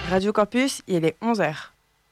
Radio Campus, il est 11h.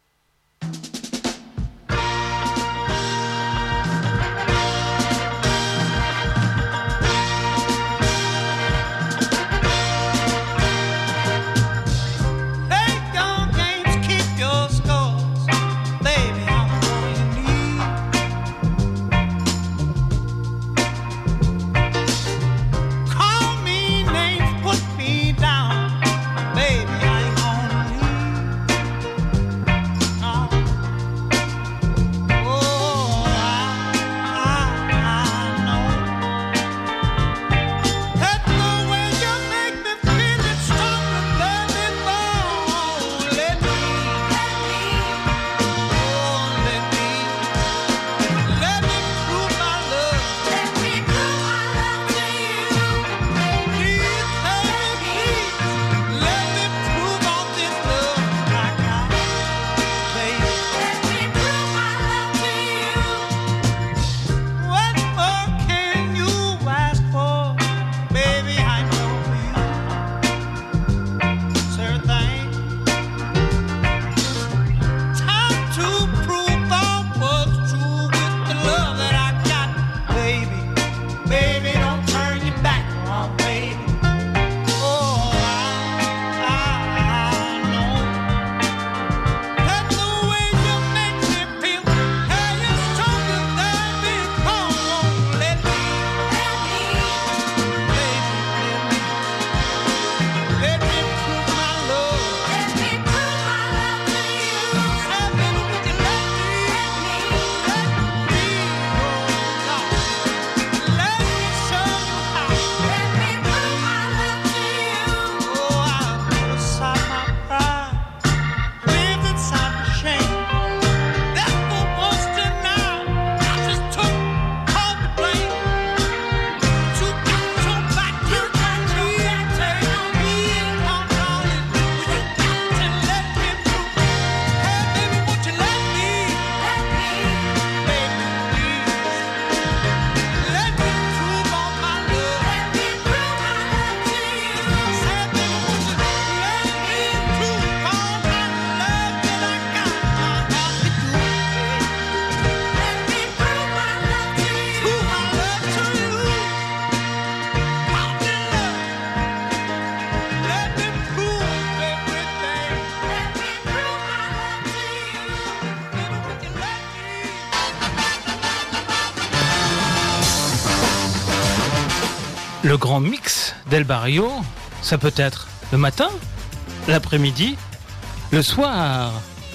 Le grand mix d'El Barrio, ça peut être le matin, l'après-midi, le soir.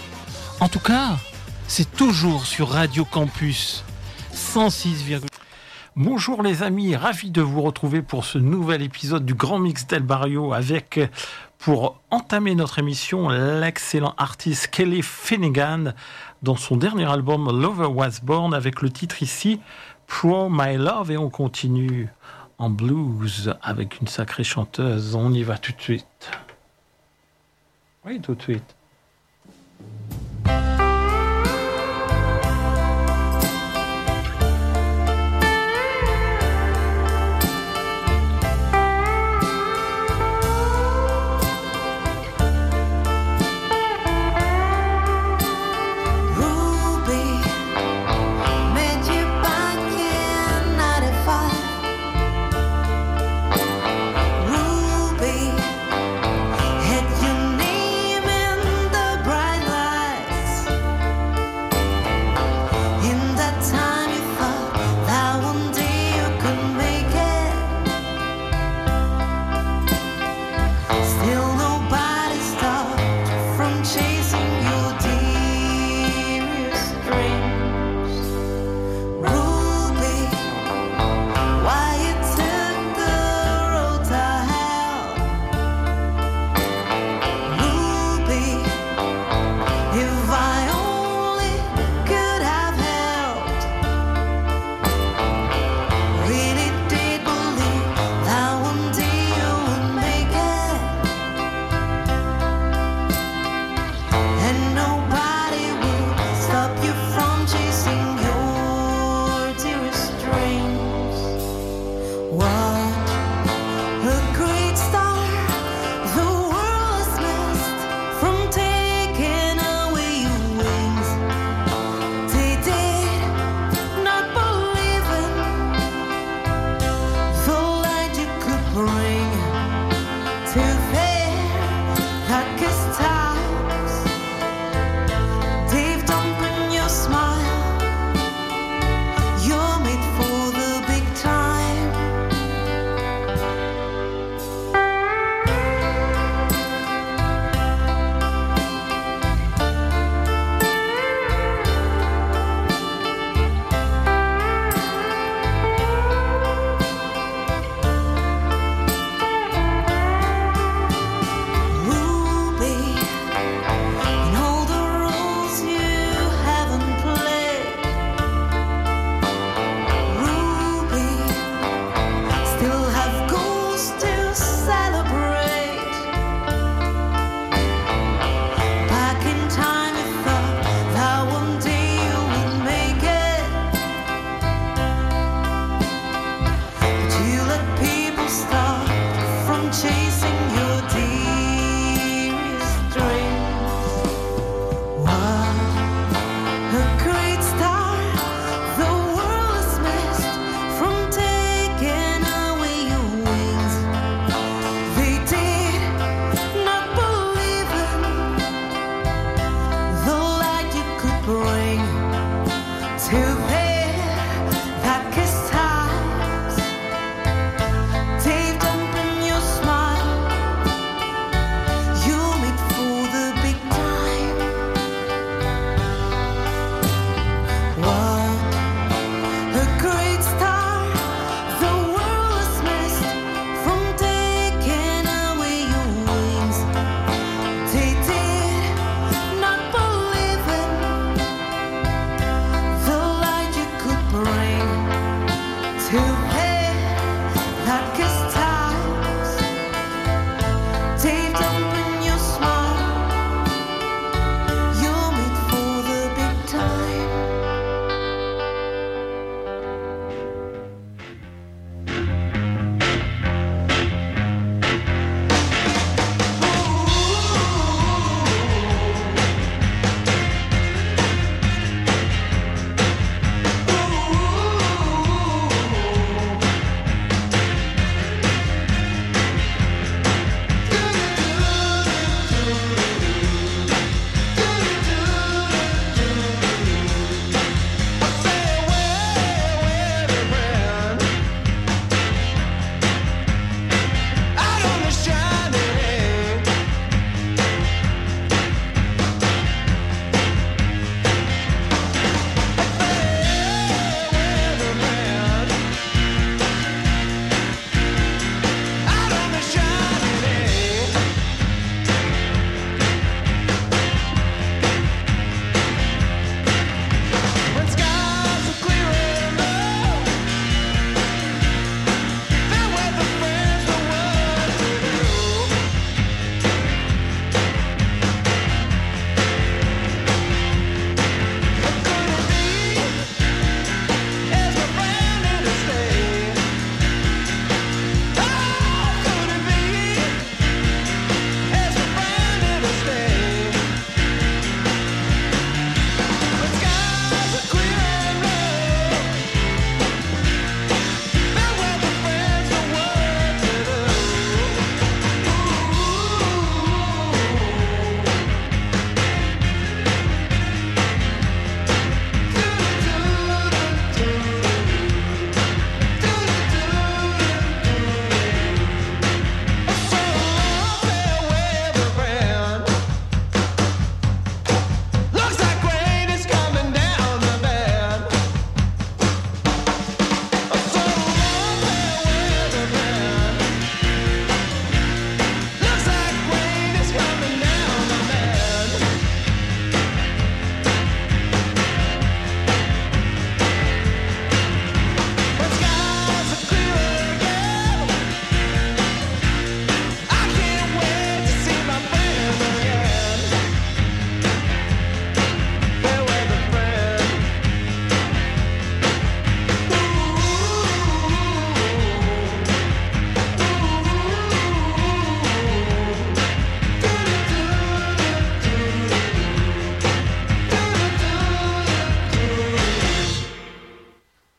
En tout cas, c'est toujours sur Radio Campus 106,1. Bonjour les amis, ravi de vous retrouver pour ce nouvel épisode du grand mix d'El Barrio avec, pour entamer notre émission, l'excellent artiste Kelly Finnegan dans son dernier album Lover Was Born avec le titre ici Pour My Love, et on continue en blues avec une sacrée chanteuse. On y va tout de suite. Oui, tout de suite. Ruby, had your name in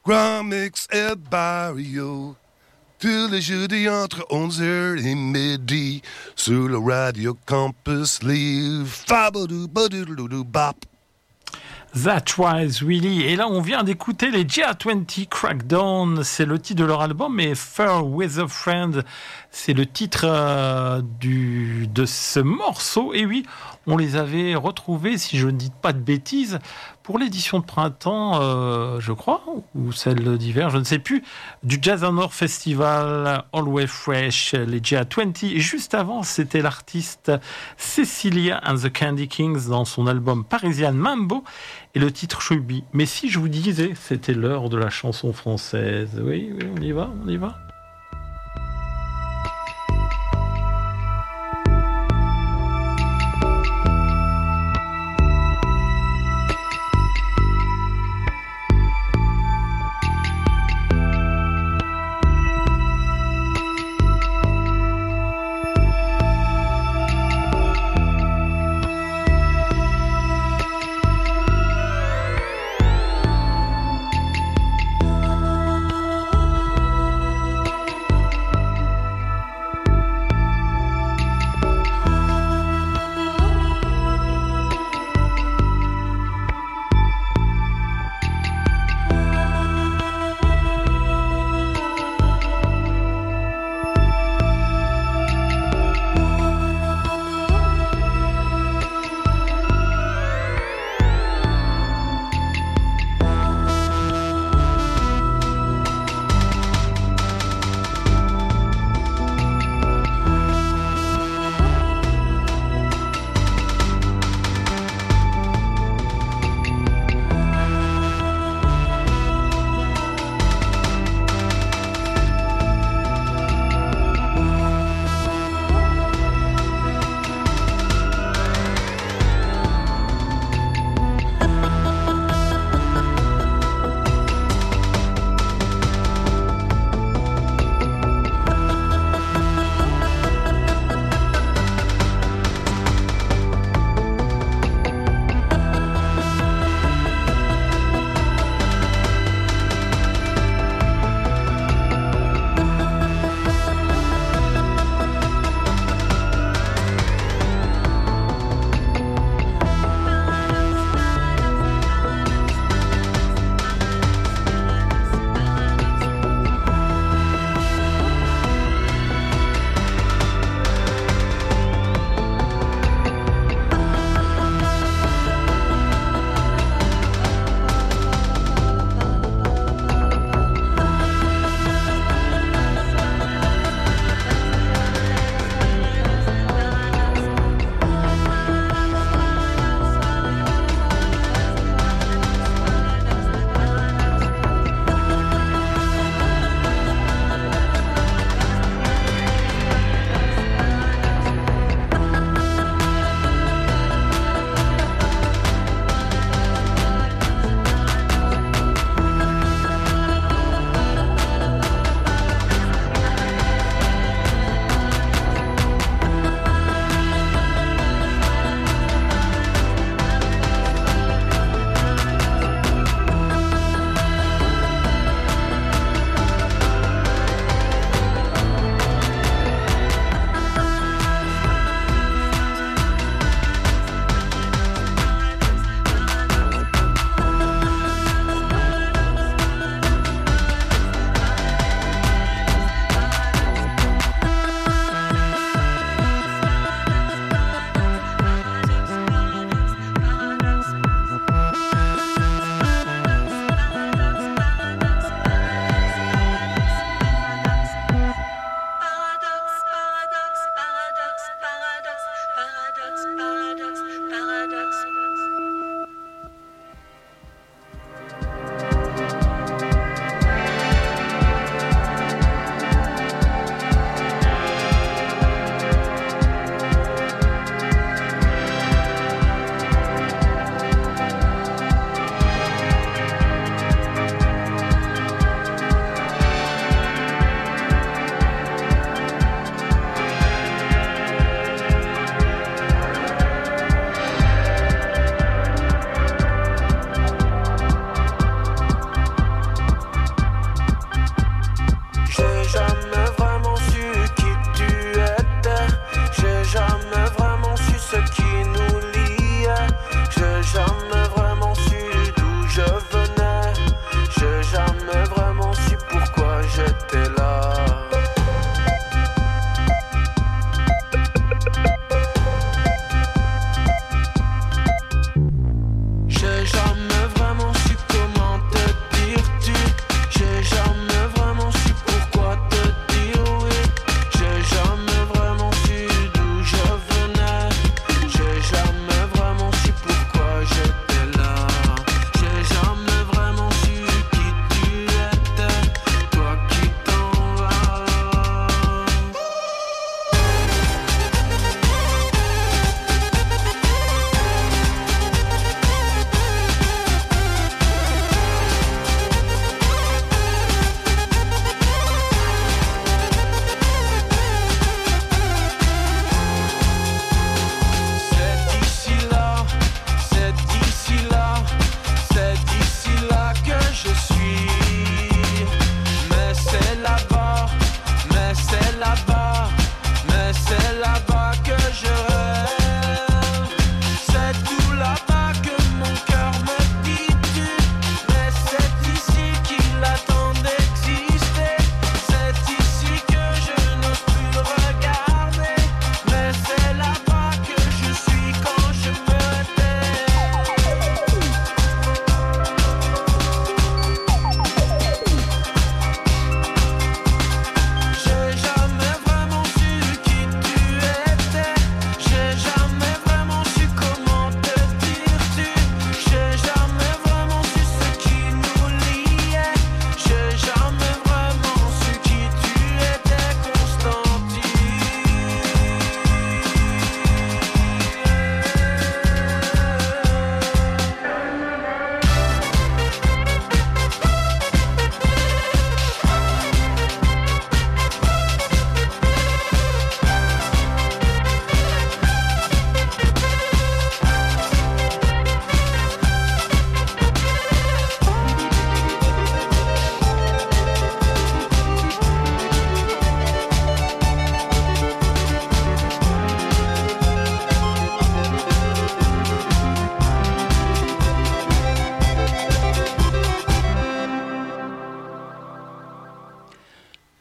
Grand Mix El Barrio. Tous les jeudis entre 11h et midi. Sur le Radio Campus Livre. Fabadou-badou-bap. That Was Really. Et là, on vient d'écouter les GR20 Crackdown. C'est le titre de leur album. Et Fair Weather Friend, c'est le titre de ce morceau. Et oui, on les avait retrouvés, si je ne dis pas de bêtises, pour l'édition de printemps, je crois, ou celle d'hiver, je ne sais plus, du Jazz and Or Festival Always Fresh, les GR20. Et juste avant, c'était l'artiste Cecilia and the Candy Kings dans son album Parisian Mambo et le titre Chubby. Mais si je vous disais, c'était l'heure de la chanson française. Oui, on y va.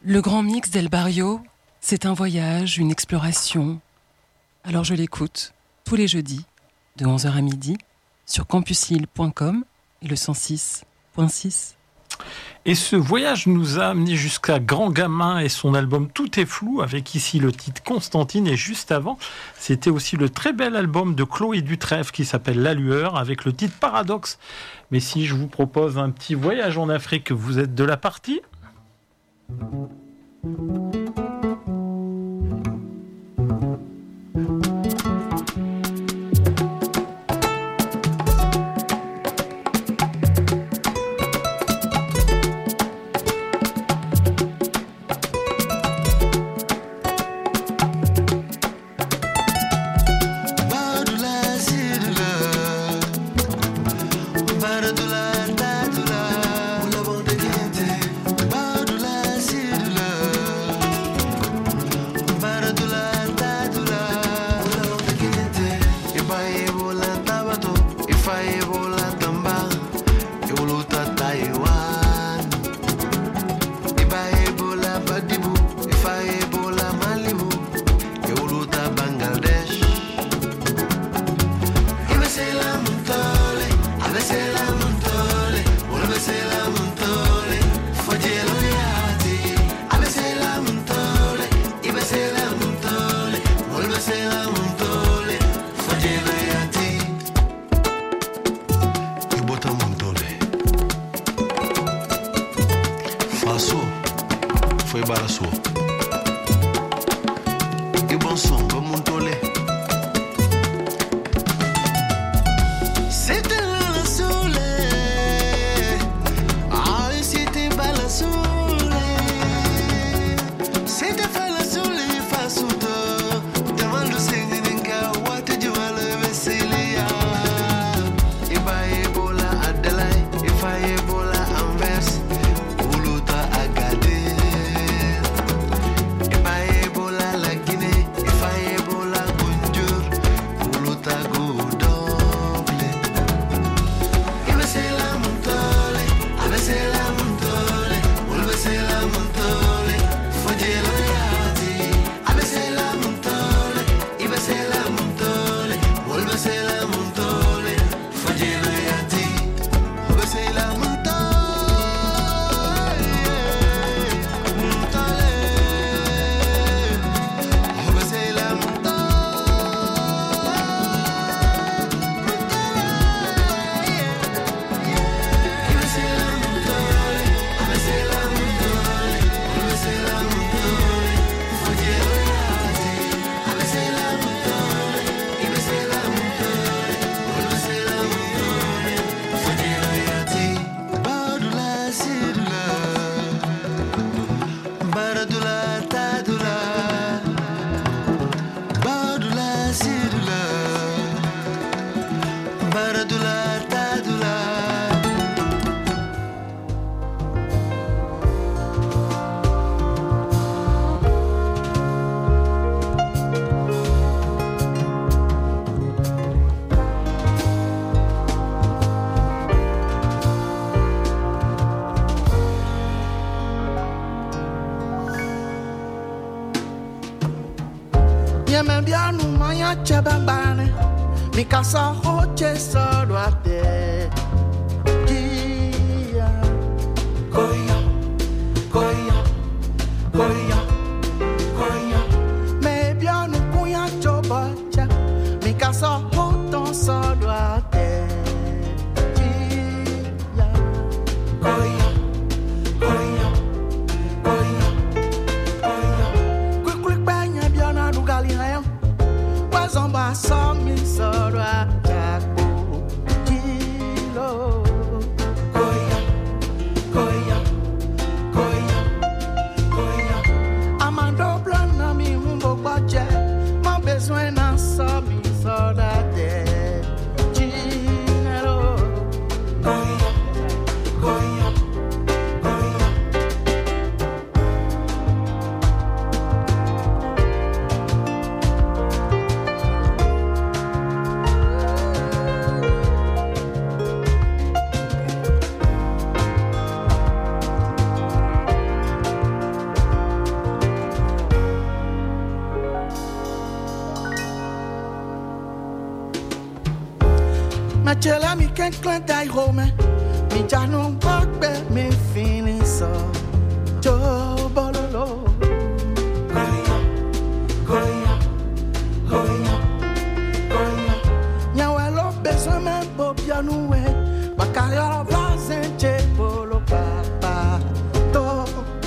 Le grand mix d'El Barrio, c'est un voyage, une exploration. Alors je l'écoute tous les jeudis, de 11h à midi, sur campusil.com et le 106.6. Et ce voyage nous a amené jusqu'à Grand Gamin et son album Tout est flou, avec ici le titre Constantine. Et juste avant, c'était aussi le très bel album de Chloé Dutrèfle qui s'appelle La Lueur, avec le titre Paradoxe. Mais si je vous propose un petit voyage en Afrique, vous êtes de la partie ? Chabambane, mi casa hoche solo a te. Koya, koya, koya, koya. Me bien un puya chobacha, mi casa hoton solo a te. Koya, koya, koya, koya. Quick, quick, bang, bien a lugali hayo. Zomba sami soro atako kilo koya koya koya koya amando plana mi humbo bache ma besoin na sami soro te kilo koya koya koya. Machela mi ken clan dai home. Mi janu bakbe mi fini so. Jo bololo. Goya, goya, goya, goya. Nyawelo beso men bo pianu we. Bakaya vazen che bolo papa. To.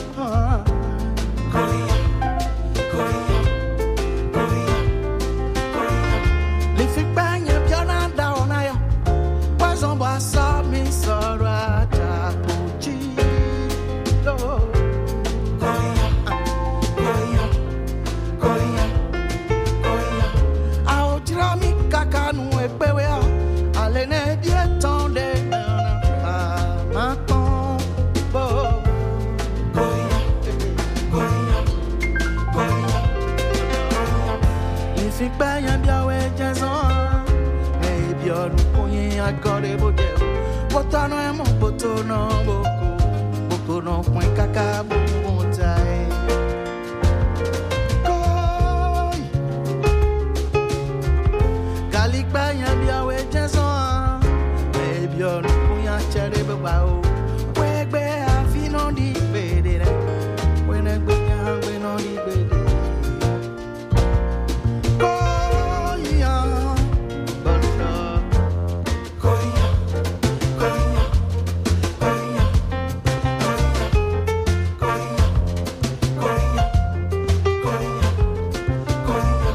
Goya, goya, goya, goya. Li fi banya piana da onayo. Poison boisson mi soro ata uchi. Do. Goya, goya, goya, goya. A ojira mi kaka nu epewe a. Ale ne die ton de ma ton bo. Goya, goya, goya, goya. Li fi banya biawe jazon. E bionu kunyi akore bote. Botano e mo botono boko. Boko no point kaka bontai. Goy. Galik banya biawe jazon. E bionu kunyi achere bebao. Wegbe afino di bedere. Wenegbe nyangbe no di bedere. Goya. Banda. Goya. Goya. Goya. Goya. Goya. Goya. Goya.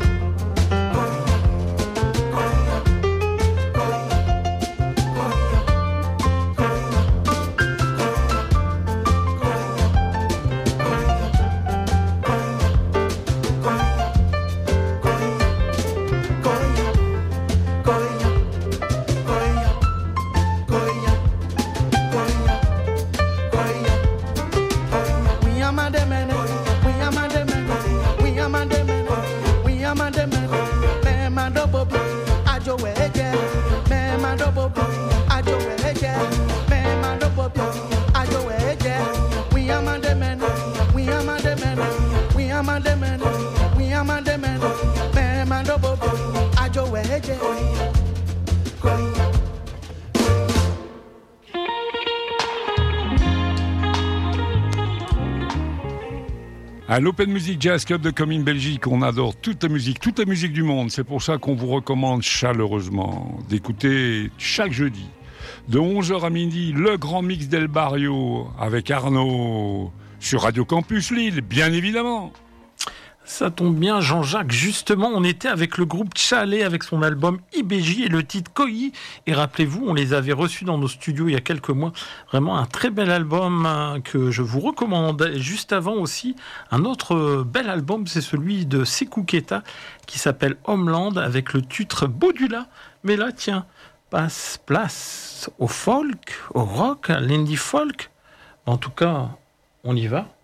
À l'Open Music Jazz Club de Comines Belgique, on adore toute la musique du monde. C'est pour ça qu'on vous recommande chaleureusement d'écouter chaque jeudi, de 11h à midi, le grand mix d'El Barrio avec Arnaud sur Radio Campus Lille, bien évidemment. Ça tombe bien, Jean-Jacques. Justement, on était avec le groupe Tchalé avec son album IBJ et le titre Koi. Et rappelez-vous, on les avait reçus dans nos studios il y a quelques mois. Vraiment un très bel album que je vous recommande. Et juste avant aussi, un autre bel album, c'est celui de Sekou Keita qui s'appelle Homeland avec le titre Bodula. Mais là, tiens, place au folk, au rock, à l'indie folk. En tout cas, on y va.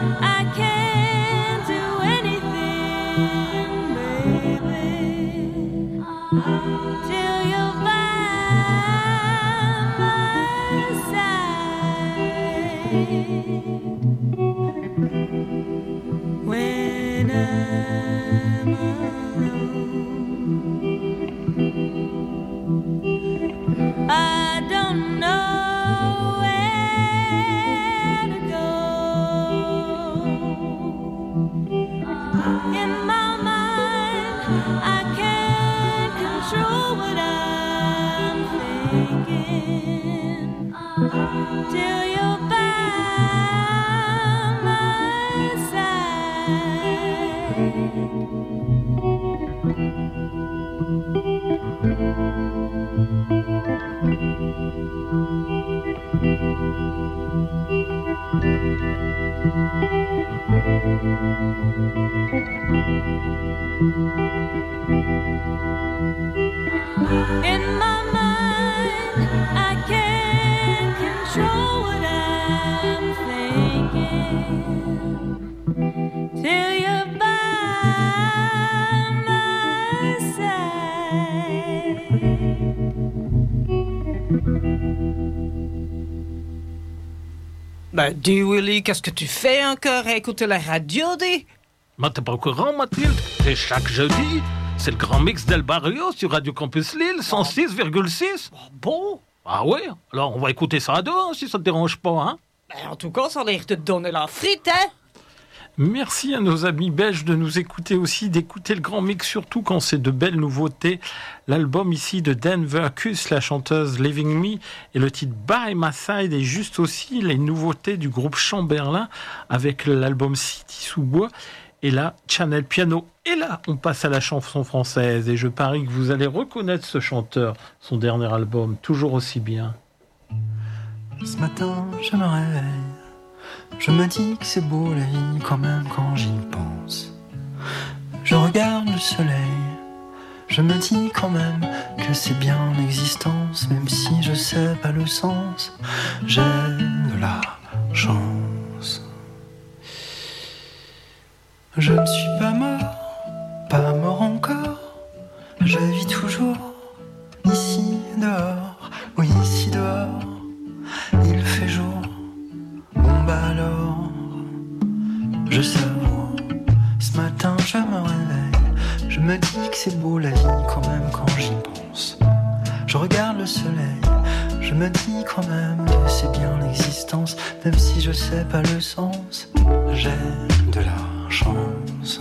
I can't do anything, baby, till you're by my side. When I'm alone, I don't know where to go. In my mind, I can't control what I'm thinking till you're by my side. In my mind, I can't control what I'm thinking till you're by my side. Ben, dis Willy, qu'est-ce que tu fais encore à écouter la radio, dis? Mais t'es pas au courant, Mathilde? C'est chaque jeudi. C'est le grand mix d'El Barrio sur Radio Campus Lille, 106,6. Bon? Ah oui? Alors on va écouter ça à deux, hein, si ça te dérange pas, hein? Ben, en tout cas, ça a l'air de te donner la frite, hein? Merci à nos amis belges de nous écouter aussi, d'écouter le grand mix, surtout quand c'est de belles nouveautés. L'album ici de Denver Kuss, la chanteuse Leaving Me, et le titre By My Side, et juste aussi les nouveautés du groupe Chamberlain avec l'album City sous bois et là Channel Piano. Et là, on passe à la chanson française et je parie que vous allez reconnaître ce chanteur, son dernier album, toujours aussi bien. Ce matin, je me réveille. Je me dis que c'est beau la vie quand même quand j'y pense. Je regarde le soleil, je me dis quand même que c'est bien l'existence, même si je sais pas le sens. J'ai de la chance. Je ne suis pas mort encore. Je vis toujours ici dehors, oui ici dehors. Il fait jour. Bon bah alors, je savoure. Ce matin je me réveille, je me dis que c'est beau la vie quand même quand j'y pense. Je regarde le soleil, je me dis quand même que c'est bien l'existence, même si je sais pas le sens. J'ai de la chance.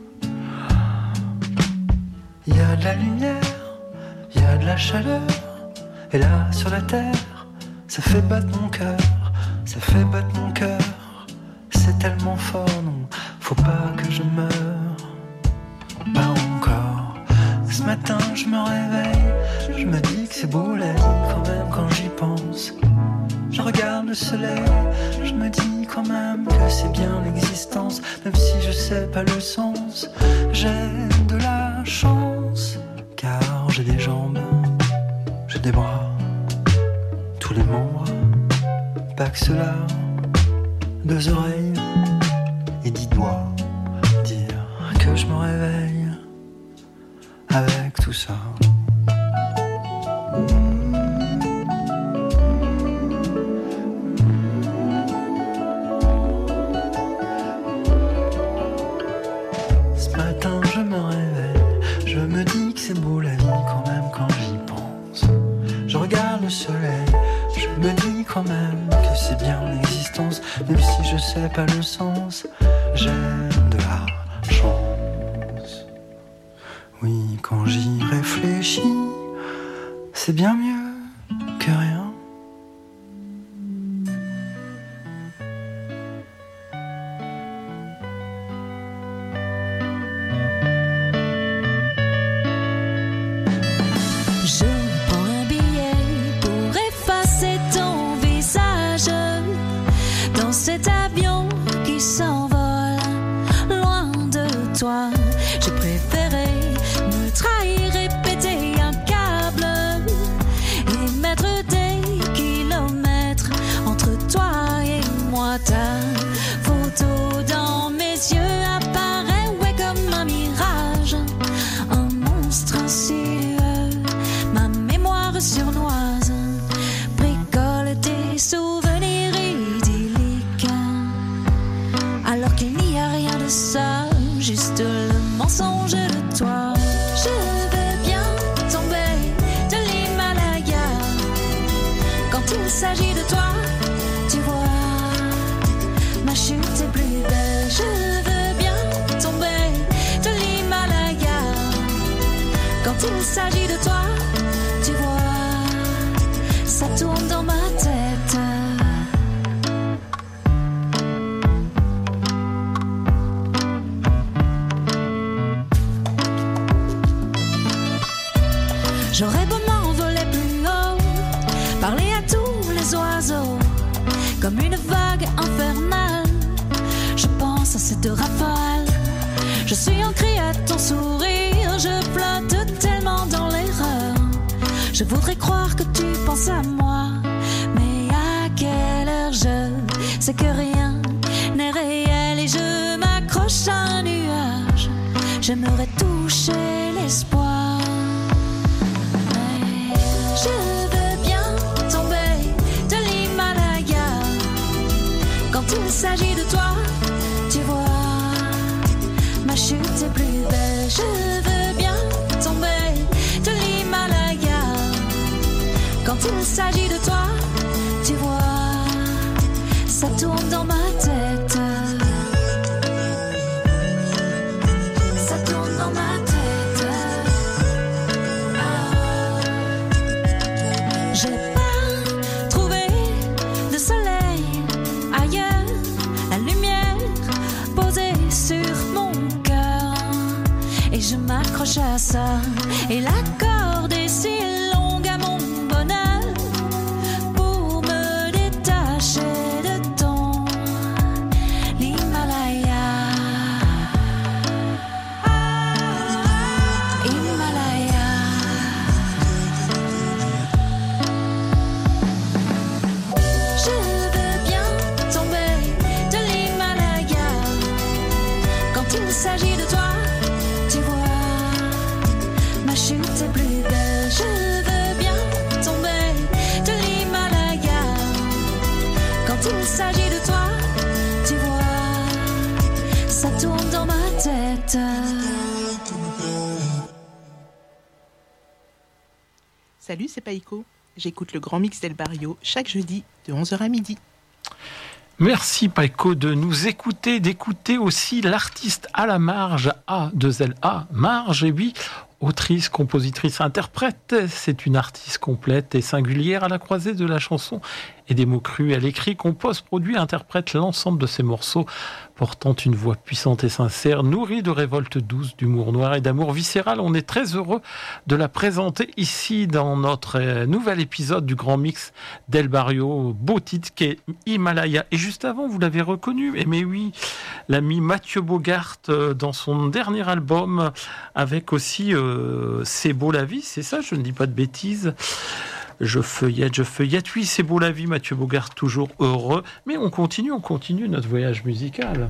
Il y a de la lumière, il y a de la chaleur, et là sur la terre, ça fait battre mon cœur. Ça fait battre mon cœur, c'est tellement fort, non, faut pas que je meure, pas encore. Ce matin je me réveille, je me dis que c'est beau la vie quand même quand j'y pense. Je regarde le soleil, je me dis quand même que c'est bien l'existence, même si je sais pas le sens. J'ai de la chance, car j'ai des jambes, j'ai des bras, tous les membres. Pas que cela, 2 oreilles et 10 doigts. Dire que je me réveille avec tout ça. Ce matin je me réveille, je me dis que c'est beau la vie quand même quand j'y pense. Je regarde le soleil, je me dis quand même que c'est bien l'existence, même si je sais pas le sens. J'ai de la chance. Oui, quand j'y réfléchis, c'est bien mieux que rien. Je prends un billet pour effacer ton visage dans cet avion qui s'envole loin de toi. J'ai préféré me trahir et péter un câble s'agit de toi, tu vois, ma chute est plus belle. Je veux bien tomber de l'Himalaya. Quand il s'agit de toi, tu vois, ça tourne dans ma tête. J'aurais beau m'envoler plus haut, parler à tous les oiseaux, comme une vague infernale. Je pense à ces deux rafales. Je suis ancrée à ton sourire, je flotte tellement dans l'erreur. Je voudrais croire que tu penses à moi, mais à quelle heure je sais que rien n'est réel et je m'accroche à un nuage. J'aimerais toucher l'espoir. Je veux bien tomber de l'Himalaya. Quand il s'agit de toi, tu vois, ma chute est plus belle. Je veux bien tomber de l'Himalaya. Quand il s'agit de toi, tu vois, ça tourne dans ma tête. Ça tourne dans ma tête. J'ai pas trouvé de soleil ailleurs, la lumière posée sur mon cœur. Et je m'accroche à ça, et la corde est si longue à mon bonheur pour me détacher de ton l'Himalaya. Himalaya. Je veux bien tomber de l'Himalaya. Quand il s'agit de toi, tu vois, ma chute est plus belle. Je veux bien tomber de l'Himalaya. Quand il s'agit de toi, tu vois, ça tourne dans ma tête. Salut, c'est Païko. J'écoute le Grand Mix d'El Barrio chaque jeudi de 11h à midi. Merci Païko de nous écouter, d'écouter aussi l'artiste à la marge, A2LA, Marge, et oui, autrice, compositrice, interprète. C'est une artiste complète et singulière à la croisée de la chanson et des mots crus. Elle écrit, compose, produit, interprète l'ensemble de ses morceaux, portant une voix puissante et sincère, nourrie de révolte douce, d'humour noir et d'amour viscéral. On est très heureux de la présenter ici dans notre nouvel épisode du Grand Mix d'El Barrio. Beau titre qui est Himalaya. Et juste avant, vous l'avez reconnu, mais oui, l'ami Mathieu Bogart dans son dernier album, avec aussi C'est beau la vie, c'est ça, je ne dis pas de bêtises. Je feuillette. Oui, c'est beau la vie, Mathieu Bogart, toujours heureux. Mais on continue notre voyage musical.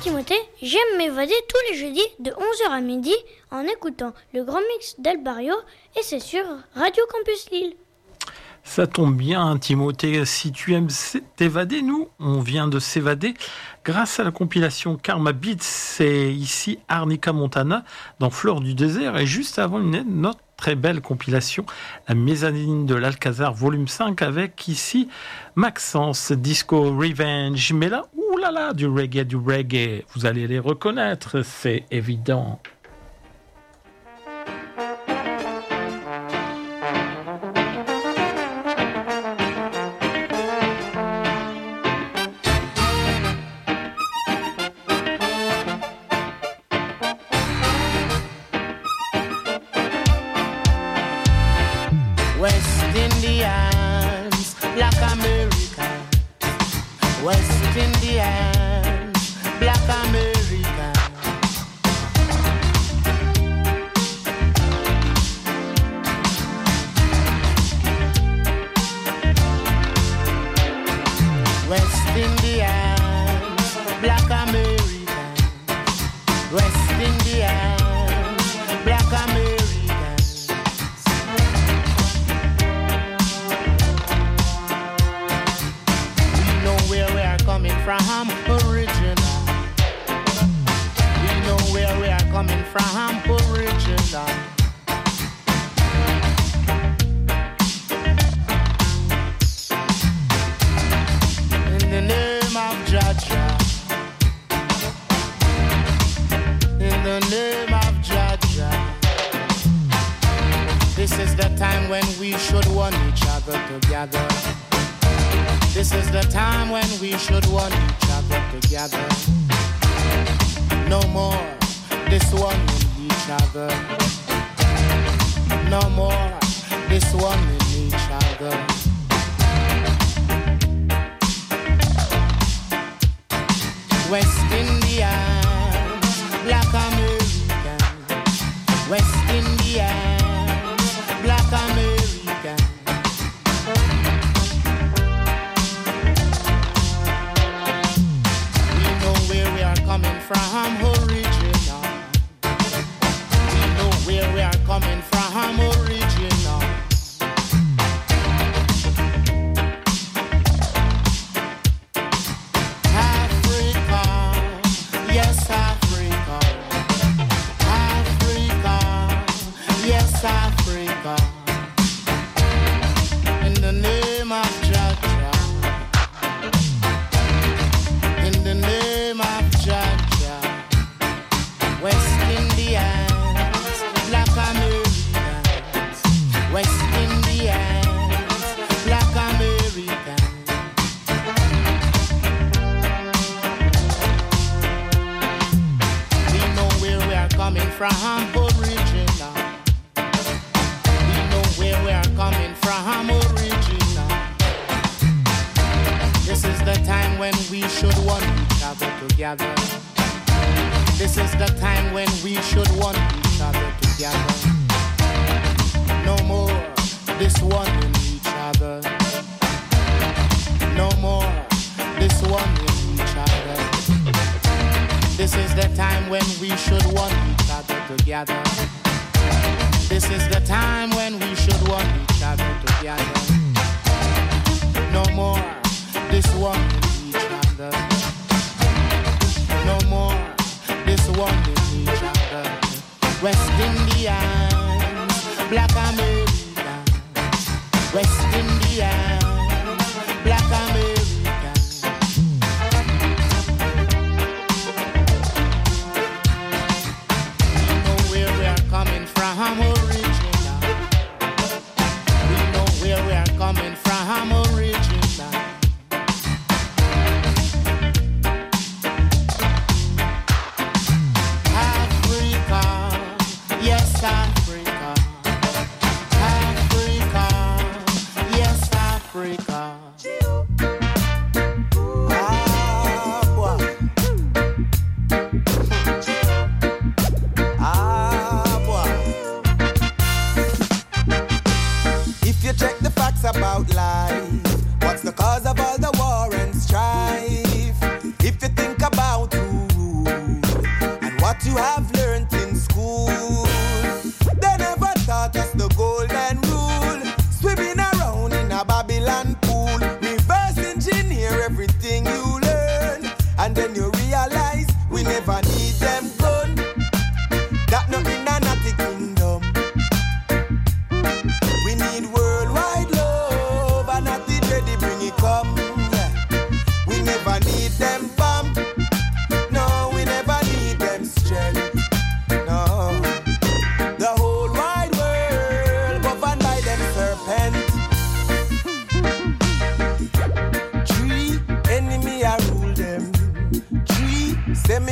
Timothée, j'aime m'évader tous les jeudis de 11h à midi en écoutant le grand mix d'El Barrio et c'est sur Radio Campus Lille. Ça tombe bien, Timothée, si tu aimes t'évader, nous, on vient de s'évader grâce à la compilation Karma Beats. C'est ici Arnica Montana dans Flore du désert et juste avant une autre très belle compilation, la mezzanine de l'Alcazar volume 5 avec ici Maxence Disco Revenge. Mais là, oulala, du reggae, vous allez les reconnaître, c'est évident.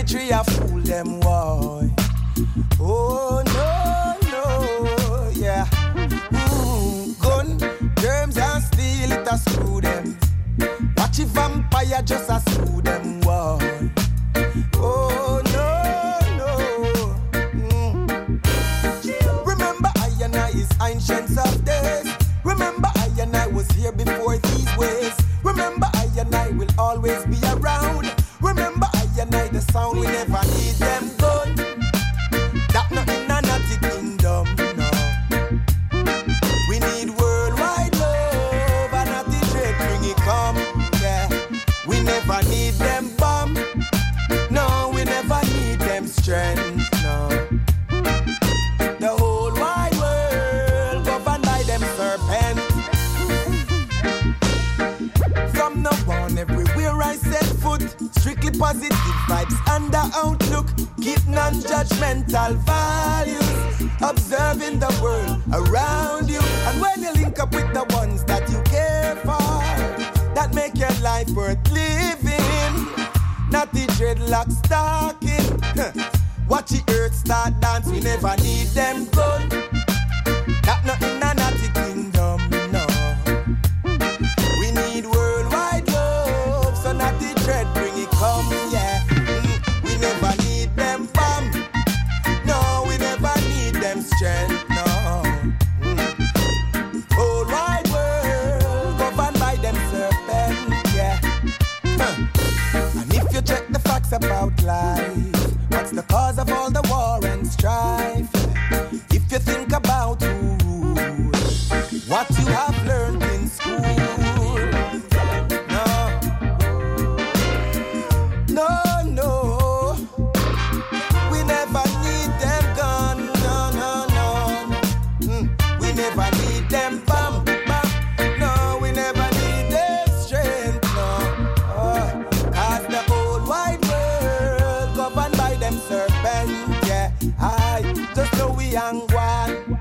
tree a fool them, boy. Oh no, yeah. Gun, germs and steel, it a screw them. Watch a vampire just a screw them, boy. Oh no. Remember I and I is ancient of days. Remember I and I was here before these ways. Remember I and I will always be around. Remember I and I the sound, we never need them gun. That not in a naughty kingdom, no. We need worldwide love and naughty trade bring it come, yeah. We never need them bomb, no, we never need them strength, no. The whole wide world governed by them serpents. From now on, everywhere I set foot, strictly positive vibes and the outlook. Keep non-judgmental values, observing the world around you. And when you link up with the ones that you care for, that make your life worth living. Not the dreadlocks talking. Watch the earth start dance, we never need them gun. That not in a naughty kingdom, no. We need worldwide love, so not the dread bring it come, yeah. We never need them bomb, no, we never need them strength, no. Whole wide world governed by them serpents, yeah. And if you check the facts about life, what's the cause of all the war and strife? If you think about who rules, what you have learned in school, no, we never need them gun, no. We never need them bomb, no, we never need them strength, no. Cause the whole wide world governed by them serpents, yeah. I just know we ain't one.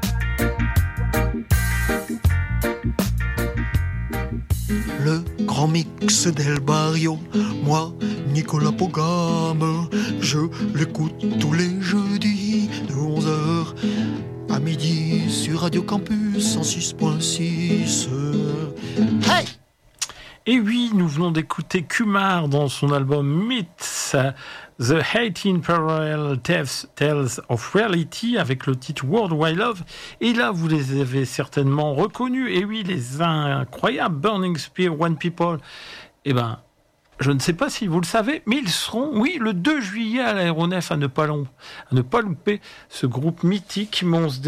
Le grand mix d'El Barrio, moi, Nicolas Pogame, je l'écoute tous les jeudis de 11h à midi sur Radio Campus 106.6. Hey! Et oui, nous venons d'écouter Kumar dans son album Myths, The 18 Parallel Tales of Reality, avec le titre World Wide Love. Et là, vous les avez certainement reconnus. Et oui, les incroyables Burning Spear, One People. Eh ben, je ne sais pas si vous le savez, mais ils seront, oui, le 2 juillet à l'Aéronef, à ne pas louper ce groupe mythique. Mais on se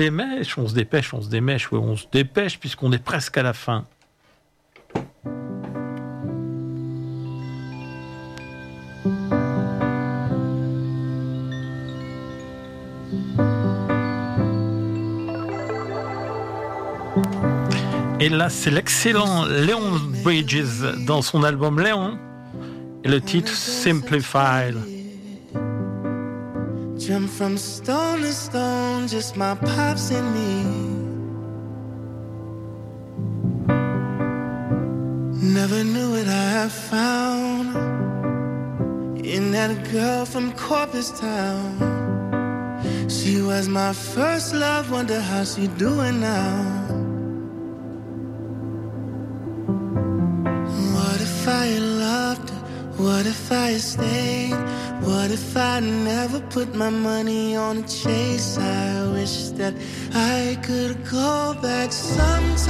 dépêche, puisqu'on est presque à la fin. Et là, c'est l'excellent Leon Bridges dans son album Léon et le titre Simplified. Jump from stone to stone, just my pops and me. Never knew what I have found in that girl from Corpus Town. She was my first love, wonder how she doing now. What if I had loved her? What if I had stayed? What if I never put my money on a chase? I wish that I could go back sometimes.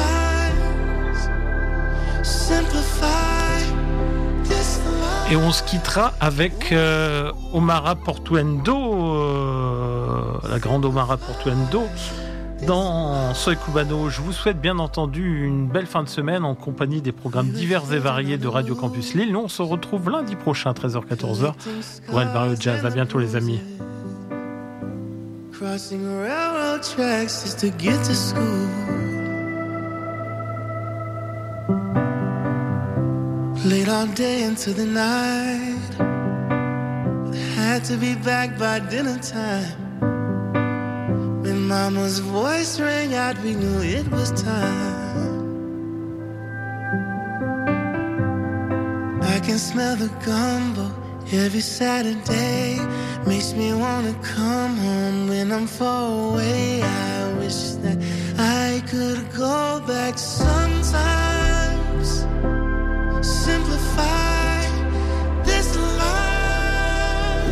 Simplify this life. Et on se quittera avec Omara Portuendo, la grande Omara Portuendo, dans Soy Cubano. Je vous souhaite bien entendu une belle fin de semaine en compagnie des programmes divers et variés de Radio Campus Lille. Nous, on se retrouve lundi prochain, 13h-14h, pour El Barrio Jazz. À bientôt, les amis. Crossing railroad tracks just to get to school. Played all day into the night, but had to be back by dinner time. When Mama's voice rang out, we knew it was time. I can smell the gumbo Every Saturday makes me wanna come home when I'm far away. I wish that I could go back sometimes. Simplify this life.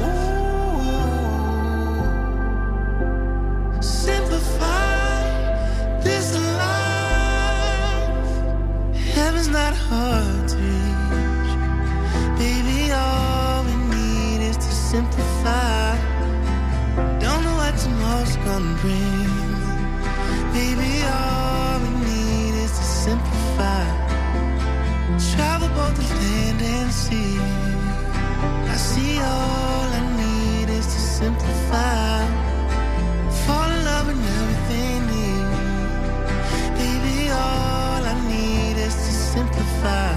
Ooh. Simplify this life. Heaven's not hard to reach. Baby, all we need is to simplify. Don't know what tomorrow's gonna bring. Baby, all we need is to simplify. Travel both the land and sea. I see all I need is to simplify. Fall in love with everything new. Baby, all I need is to simplify.